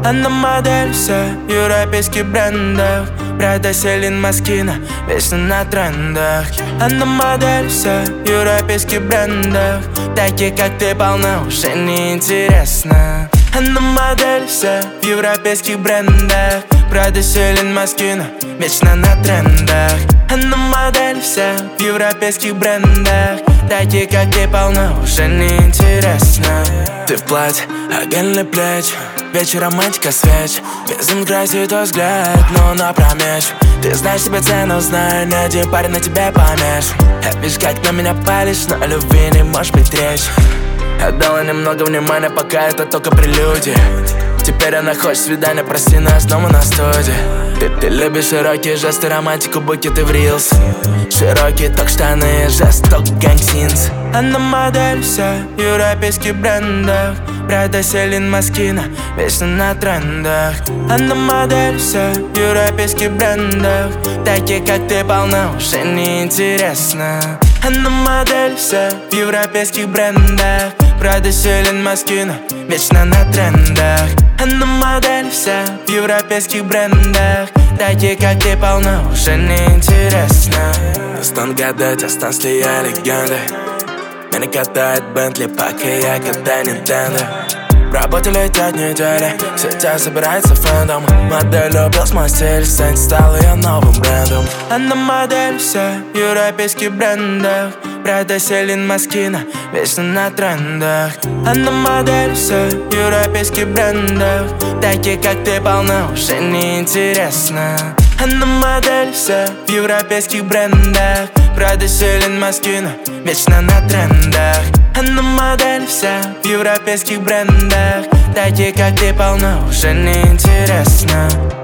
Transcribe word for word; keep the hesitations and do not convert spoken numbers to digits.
Она модель вся в европейских брендах. Прада, Селин, Москина, вечно на трендах. Она модель вся в европейских брендах. Такие, как ты, полна, уже неинтересно. Она модель вся в европейских брендах. Прада, Селин, Москина, вечно на трендах. Она модель вся в европейских брендах. Такие, как ты, полна, уже неинтересно. Ты в платье, оголенные плечи, вечер романтика свеч. Безум красит твой взгляд, но напромечь. Ты знаешь себе цену, знаю, ни один парень на тебе помеш. Я вижу, как на меня палишь, но о любви не может быть речь. Отдала немного внимания, пока это только прелюдия. Теперь она хочет свидания, прости нас, но мы на студии. Ты, ты любишь широкие жесты, романтику, букеты в рилс. Широкие ток-штаны, жест, ток-гангсинс. Она модель вся в европейских брендах. Прада, Селин, Москина, вечно на трендах. Она модель вся в европейских брендах. Такие, как ты, полна, уже неинтересно. Она модель вся в европейских брендах. Прада, Селин, Москина, вечно на трендах. Она модель вся в европейских брендах. Такие, как ты, полна, уже неинтересно. Не стану гадать, останусь ли я легендой. Меня катает Бентли, пока я катаю Нинтендо. В работе летят недели, в сетях собирается фэндом. Модель убил мой стиль, Сэнди стал ее новым брендом. Она модель вся в европейских брендах. Прада, Селин, Москина, вечно на трендах. Она модель вся в европейских брендах. Такие, как ты, полна, уже неинтересно. Она модель вся в европейских брендах. Прада, Селин, Москина, вечно на трендах. Она модель вся в европейских брендах. Такие, как ты, полна, уже неинтересно.